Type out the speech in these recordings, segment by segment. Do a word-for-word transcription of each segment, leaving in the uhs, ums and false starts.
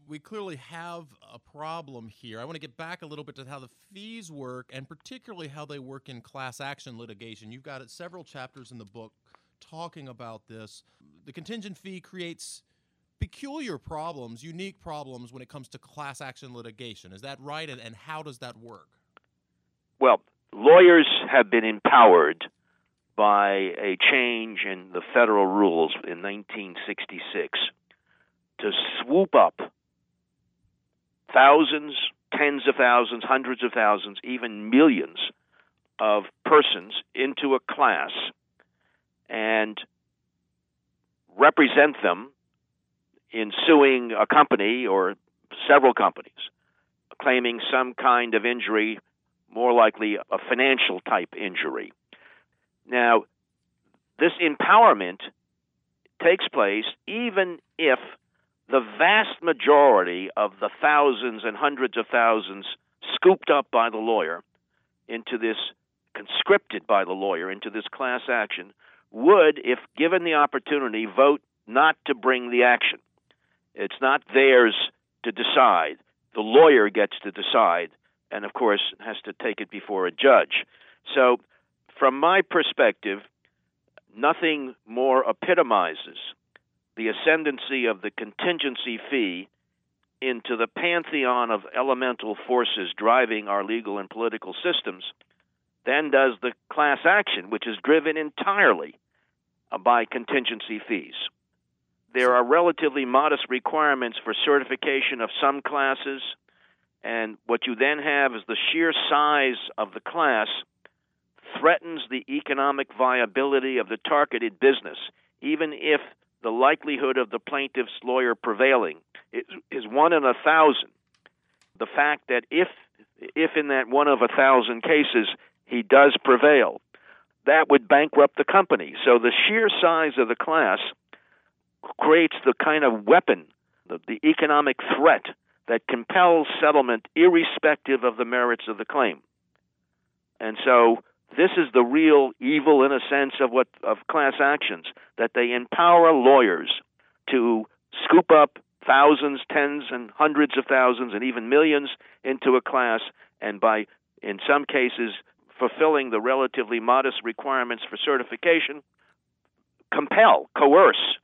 we clearly have a problem here. I want to get back a little bit to how the fees work, and particularly how they work in class action litigation. You've got several chapters in the book talking about this. The contingent fee creates peculiar problems, unique problems when it comes to class action litigation. Is that right? And, and how does that work? Well, lawyers have been empowered by a change in the federal rules in nineteen sixty-six to swoop up thousands, tens of thousands, hundreds of thousands, even millions of persons into a class and represent them in suing a company or several companies, claiming some kind of injury, more likely a financial type injury. Now, this empowerment takes place even if the vast majority of the thousands and hundreds of thousands scooped up by the lawyer into this, conscripted by the lawyer into this class action, would, if given the opportunity, vote not to bring the action. It's not theirs to decide. The lawyer gets to decide, and of course has to take it before a judge. So, from my perspective, nothing more epitomizes the ascendancy of the contingency fee into the pantheon of elemental forces driving our legal and political systems than does the class action, which is driven entirely by contingency fees. There are relatively modest requirements for certification of some classes, and what you then have is the sheer size of the class threatens the economic viability of the targeted business, even if the likelihood of the plaintiff's lawyer prevailing is one in a thousand. The fact that if, if in that one of a thousand cases he does prevail, that would bankrupt the company. So the sheer size of the class creates the kind of weapon, the, the economic threat that compels settlement irrespective of the merits of the claim. And so this is the real evil, in a sense, of what of class actions, that they empower lawyers to scoop up thousands, tens, and hundreds of thousands, and even millions into a class, and by, in some cases, fulfilling the relatively modest requirements for certification, compel, coerce,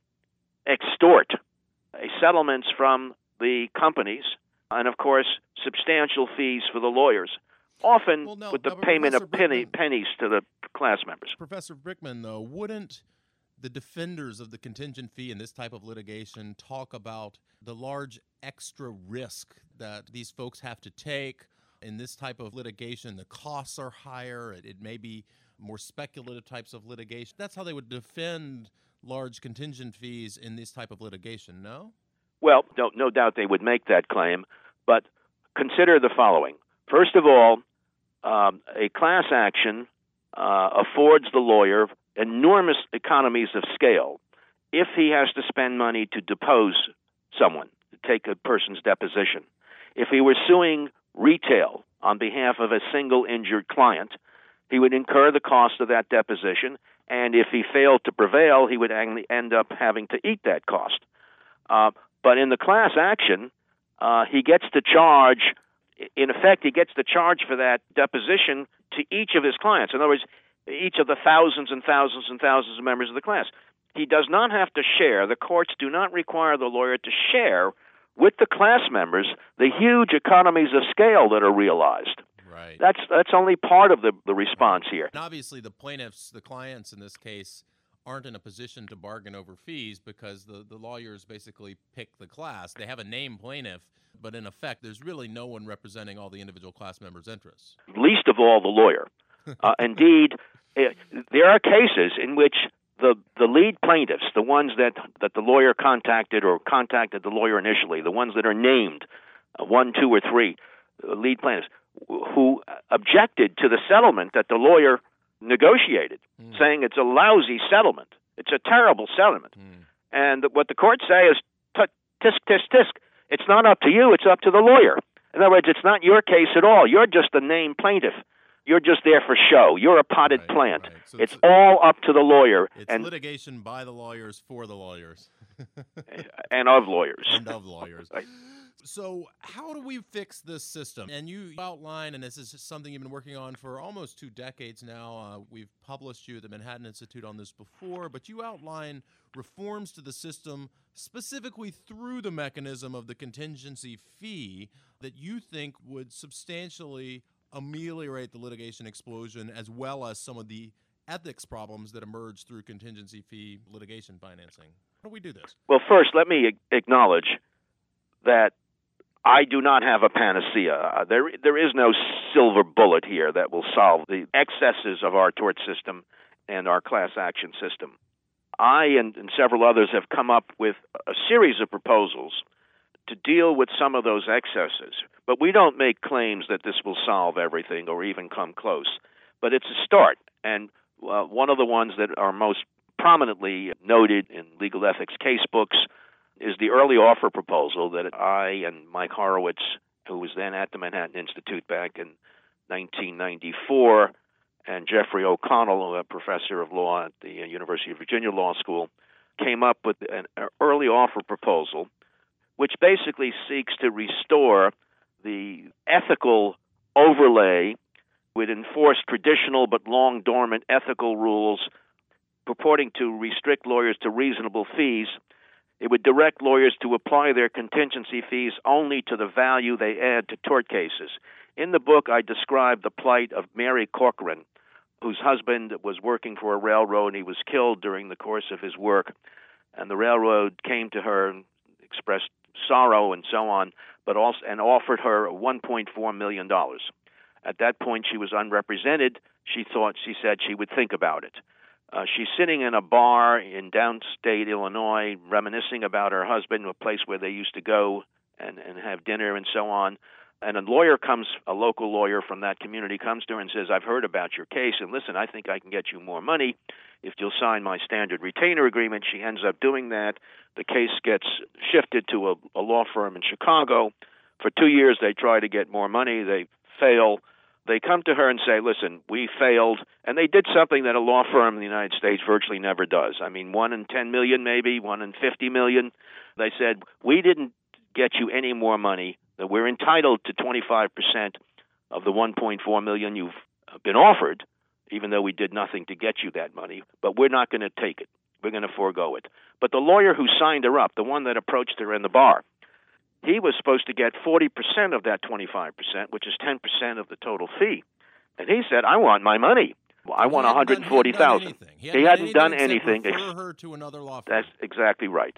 extort settlements from the companies, and, of course, substantial fees for the lawyers, often well, no, with the no, payment Professor of penny, Brickman, pennies to the class members. Professor Brickman, though, wouldn't the defenders of the contingent fee in this type of litigation talk about the large extra risk that these folks have to take in this type of litigation? The costs are higher. It, it may be more speculative types of litigation. That's how they would defend large contingent fees in this type of litigation, no? Well, no, no doubt they would make that claim, but consider the following. First of all, um, a class action uh, affords the lawyer enormous economies of scale if he has to spend money to depose someone, to take a person's deposition. If he were suing retail on behalf of a single injured client, he would incur the cost of that deposition, and if he failed to prevail, he would end up having to eat that cost. Uh, but in the class action, uh, he gets to charge, in effect, he gets to charge for that deposition to each of his clients. In other words, each of the thousands and thousands and thousands of members of the class. He does not have to share. The courts do not require the lawyer to share with the class members the huge economies of scale that are realized. Right. That's that's only part of the, the response here. And obviously, the plaintiffs, the clients in this case, aren't in a position to bargain over fees because the, the lawyers basically pick the class. They have a named plaintiff, but in effect, there's really no one representing all the individual class members' interests. Least of all the lawyer. Uh, indeed, it, there are cases in which the the lead plaintiffs, the ones that, that the lawyer contacted or contacted the lawyer initially, the ones that are named, uh, one, two, or three, uh, lead plaintiffs, who objected to the settlement that the lawyer negotiated, mm. saying it's a lousy settlement. It's a terrible settlement. Mm. And what the courts say is, tisk, tisk, tisk. It's not up to you. It's up to the lawyer. In other words, it's not your case at all. You're just a named plaintiff. You're just there for show. You're a potted right, plant. Right. So it's, it's all up to the lawyer. It's and litigation by the lawyers for the lawyers. and of lawyers. And of lawyers. Right. So how do we fix this system? And you outline, and this is something you've been working on for almost two decades now. Uh, we've published you at the Manhattan Institute on this before, but you outline reforms to the system specifically through the mechanism of the contingency fee that you think would substantially ameliorate the litigation explosion as well as some of the ethics problems that emerge through contingency fee litigation financing. How do we do this? Well, first, let me acknowledge that I do not have a panacea. Uh, there, there is no silver bullet here that will solve the excesses of our tort system and our class action system. I and, and several others have come up with a series of proposals to deal with some of those excesses. But we don't make claims that this will solve everything or even come close. But it's a start. And uh, one of the ones that are most prominently noted in legal ethics case books is the early offer proposal that I and Mike Horowitz, who was then at the Manhattan Institute back in nineteen ninety-four, and Jeffrey O'Connell, a professor of law at the University of Virginia Law School, came up with an early offer proposal, which basically seeks to restore the ethical overlay with enforced traditional but long dormant ethical rules purporting to restrict lawyers to reasonable fees. It would direct lawyers to apply their contingency fees only to the value they add to tort cases. In the book, I describe the plight of Mary Corcoran, whose husband was working for a railroad and he was killed during the course of his work. And the railroad came to her and expressed sorrow and so on, but also and offered her one point four million dollars. At that point, she was unrepresented. She thought, she said she would think about it. Uh, she's sitting in a bar in downstate Illinois, reminiscing about her husband, a place where they used to go and, and have dinner and so on. And a lawyer comes, a local lawyer from that community comes to her and says, I've heard about your case, and listen, I think I can get you more money if you'll sign my standard retainer agreement. She ends up doing that. The case gets shifted to a, a law firm in Chicago. For two years, they try to get more money. They fail. They come to her and say, listen, we failed. And they did something that a law firm in the United States virtually never does. I mean, one in ten million, maybe, one in fifty million. They said, we didn't get you any more money. That we're entitled to twenty-five percent of the one point four million dollars you've been offered, even though we did nothing to get you that money. But we're not going to take it. We're going to forego it. But the lawyer who signed her up, the one that approached her in the bar, he was supposed to get forty percent of that twenty-five percent, which is ten percent of the total fee. And he said, I want my money. Well, I want one hundred forty thousand dollars. He, he hadn't done anything. Except refer her to another law firm. That's exactly right.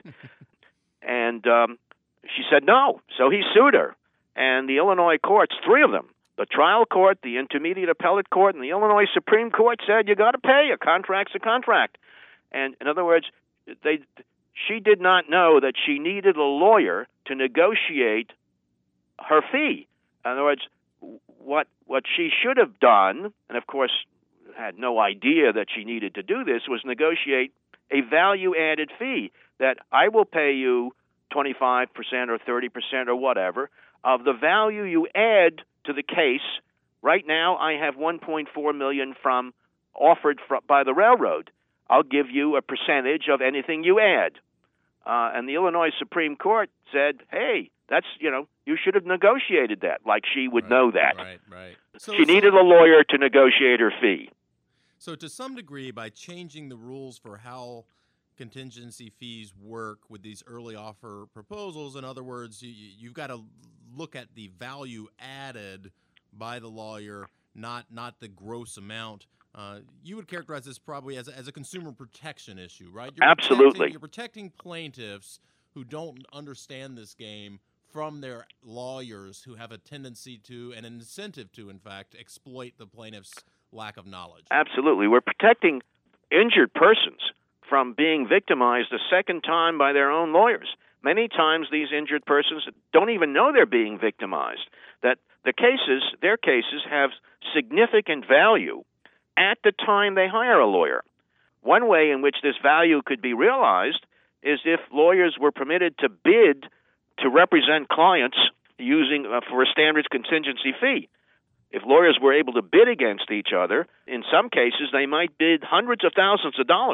And um, she said no. So he sued her. And the Illinois courts, three of them, the trial court, the intermediate appellate court, and the Illinois Supreme Court said, you got to pay. A contract's a contract. And in other words, they she did not know that she needed a lawyer to negotiate her fee. In other words, what what she should have done, and of course had no idea that she needed to do this, was negotiate a value-added fee that I will pay you twenty-five percent or thirty percent or whatever of the value you add to the case. Right now, I have one point four million dollars from offered from, by the railroad. I'll give you a percentage of anything you add. Uh, and the Illinois Supreme Court said, hey, that's, you know, you should have negotiated that, like she would right, know that. Right, right. So, she needed so, a lawyer to negotiate her fee. So to some degree, by changing the rules for how contingency fees work with these early offer proposals, in other words, you, you've got to look at the value added by the lawyer, not not the gross amount. Uh, you would characterize this probably as a, as a consumer protection issue, right? You're Absolutely. Protecting, you're protecting plaintiffs who don't understand this game from their lawyers who have a tendency to, and an incentive to, in fact, exploit the plaintiff's lack of knowledge. Absolutely. We're protecting injured persons from being victimized a second time by their own lawyers. Many times these injured persons don't even know they're being victimized, that the cases, their cases, have significant value at the time they hire a lawyer. One way in which this value could be realized is if lawyers were permitted to bid to represent clients using uh, for a standard contingency fee. If lawyers were able to bid against each other, in some cases they might bid hundreds of thousands of dollars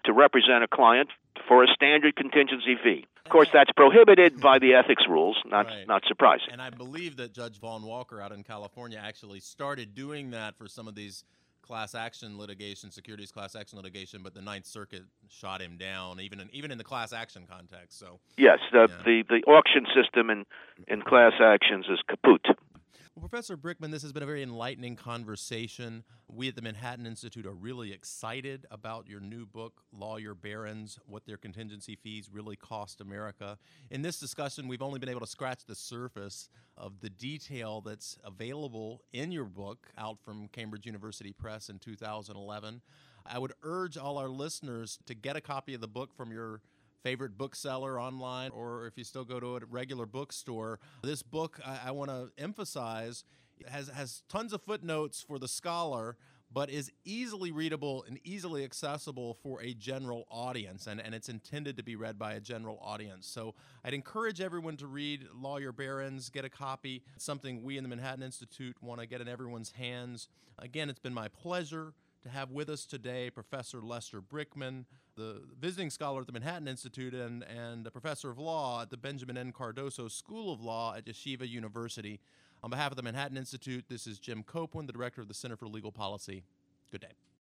to represent a client for a standard contingency fee. Of course, that's prohibited by the ethics rules, not Right. not surprising. And I believe that Judge Vaughn Walker out in California actually started doing that for some of these class action litigation, securities class action litigation, but the Ninth Circuit shot him down, even in even in the class action context. So Yes, the yeah. the, the auction system in, in class actions is kaput. Well, Professor Brickman, this has been a very enlightening conversation. We at the Manhattan Institute are really excited about your new book, Lawyer Barons, What Their Contingency Fees Really Cost America. In this discussion, we've only been able to scratch the surface of the detail that's available in your book, out from Cambridge University Press in two thousand eleven. I would urge all our listeners to get a copy of the book from your favorite bookseller online, or if you still go to a regular bookstore. This book, I, I want to emphasize, has has tons of footnotes for the scholar, but is easily readable and easily accessible for a general audience, and, and it's intended to be read by a general audience. So I'd encourage everyone to read Lawyer Barons, get a copy. It's something we in the Manhattan Institute want to get in everyone's hands. Again, it's been my pleasure to have with us today Professor Lester Brickman, the visiting scholar at the Manhattan Institute and, and a professor of law at the Benjamin N. Cardoso School of Law at Yeshiva University. On behalf of the Manhattan Institute, this is Jim Copeland, the director of the Center for Legal Policy. Good day.